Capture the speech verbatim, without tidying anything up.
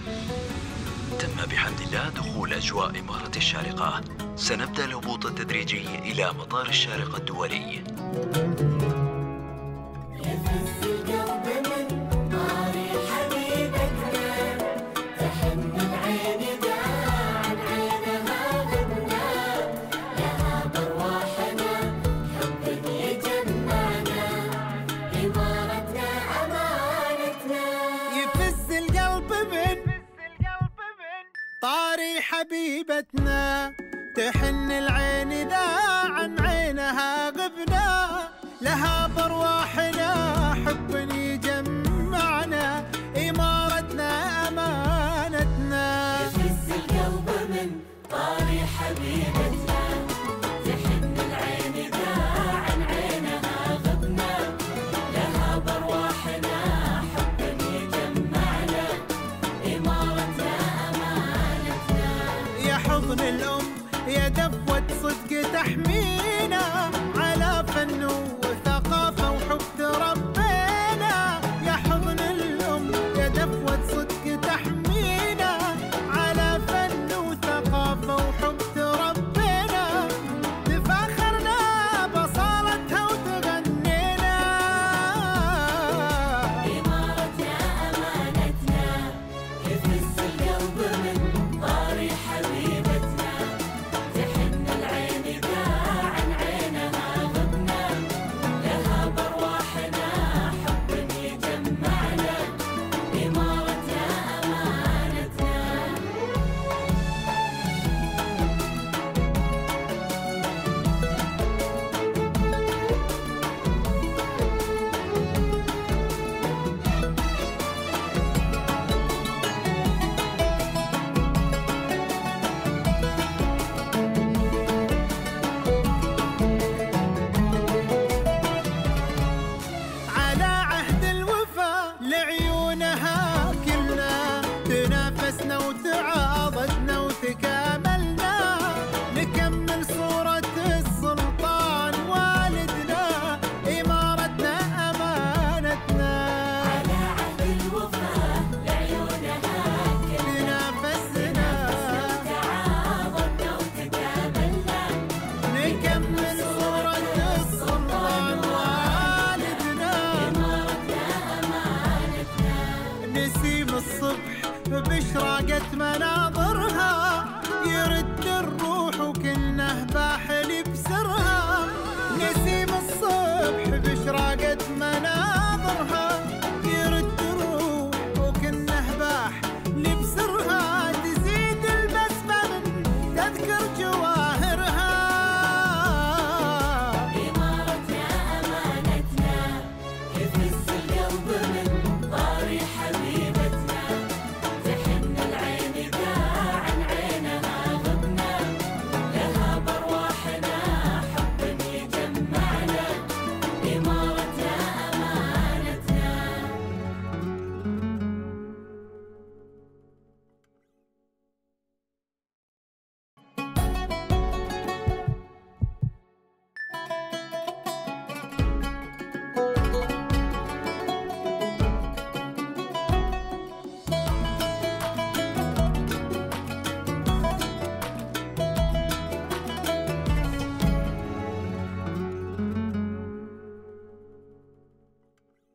تم بحمد الله دخول أجواء إمارة الشارقة. سنبدأ الهبوط التدريجي إلى مطار الشارقة الدولي. طاري حبيبتنا تحن العين ذا عن عينها غبنا، لها برواحنا حب يجمعنا، إمارتنا أمانتنا. يفز القلب من طاري حبيبتنا تحن العين ذا عن عينها غبنا، لها برواحنا حب يجمعنا، إمارتنا حضن الأم يا دفوة صدق تحمينا، على فن وثقافة وحب تربينا. يا حضن الأم يا دفوة صدق تحمينا، على فن وثقافة وحب تربينا. تفاخرنا بصالتها وتغنينا، إمارتنا أمانتنا. يفز القلب من طاري حبيبتنا تحن العين ذا عن عينها غبنا، لها برواحنا حب يجمعنا، إمارتنا أمانتنا. على عهد الوفا لعيونها كلنا، تنافسنا وتعاضدنا وتكاملنا، نكمل صورة السلطان والدنا، إمارتنا أمانتنا. على عهد الوفا لعيونها كلنا، تنافسنا تعاضدنا وتكاملنا، نكمل صورة السلطان والدنا. نسيم الصبح بشراقة مناظرها، يرد الروح وكلنا باحل بسرها. نسيم الصبح